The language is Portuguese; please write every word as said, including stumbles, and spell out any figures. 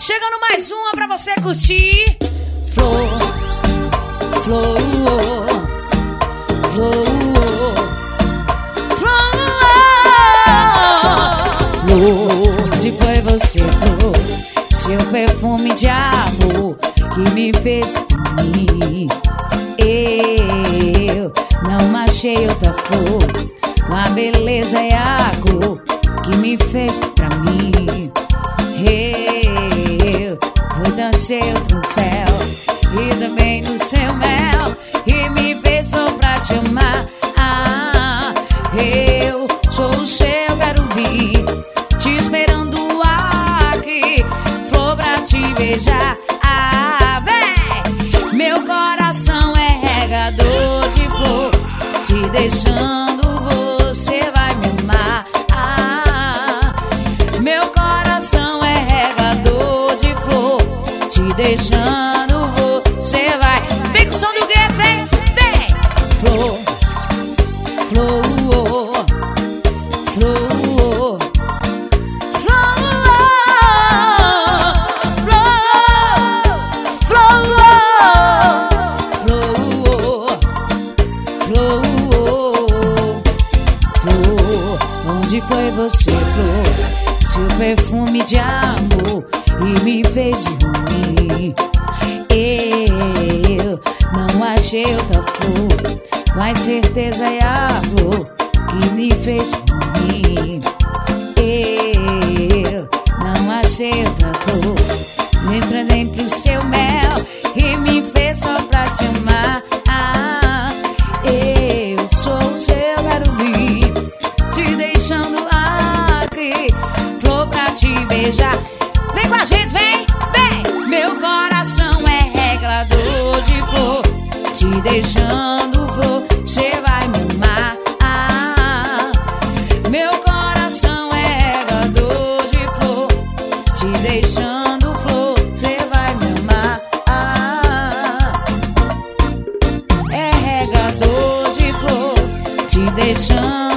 Chegando mais uma pra você curtir. Flor, flor, flor, flor, flor. Se foi você, flor, seu perfume de amor que me fez por mim. Eu não achei outra flor com a beleza e a cor que me fez pra mim. Eu fui dancei outro céu e também no seu mel e me fez só pra te amar. Ah, eu sou o seu, quero vir te esperando aqui, flor pra te beijar. Ah, vem! Meu coração é regador de flor, te deixando você vai me amar. Ah, meu coração é regador de flor, te deixando você vai. Vem com o som do gueto, vem, vem! Flor, flor, flor, onde foi você, flor? Seu perfume de amor e me fez de ruim. Eu não achei outra flor com a certeza e a flor que me fez por mim. Eu não achei outra flor, me prendei pro seu mel e me fez só pra te amar. Ah, eu sou o seu garubim, te deixando aqui, flor pra te beijar. Vem com a gente, vem, vem! Meu coração é regador de flor, te deixando flor, você vai me amar. Ah, meu coração é regador de flor, te deixando flor, você vai me amar. Ah, é regador de flor, te deixando